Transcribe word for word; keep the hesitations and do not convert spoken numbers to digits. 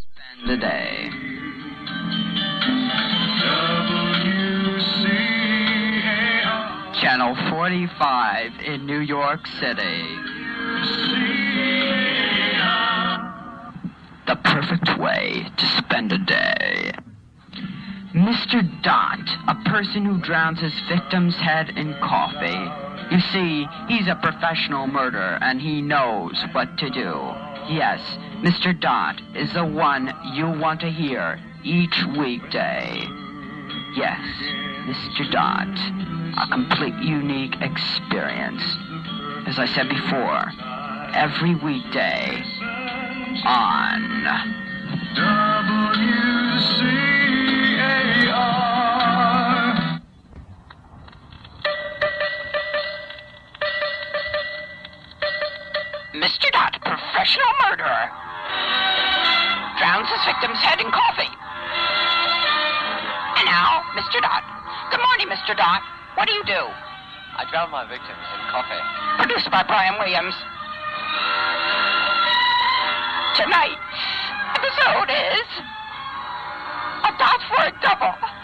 Spend a day. Channel forty-five in New York City. The perfect way to spend a day. Mister Dot, a person who drowns his victim's head in coffee. You see, he's a professional murderer, and he knows what to do. Yes, Mister Dot is the one you want to hear each weekday. Yes, Mister Dot, a complete unique experience. As I said before, every weekday on W C A R. Mister Dot, professional murderer, drowns his victim's head in coffee. And now, Mister Dot. Good morning, Mister Dot. What do you do? I drown my victims in coffee. Produced by Brian Williams. Tonight's episode is A Dot for a Double.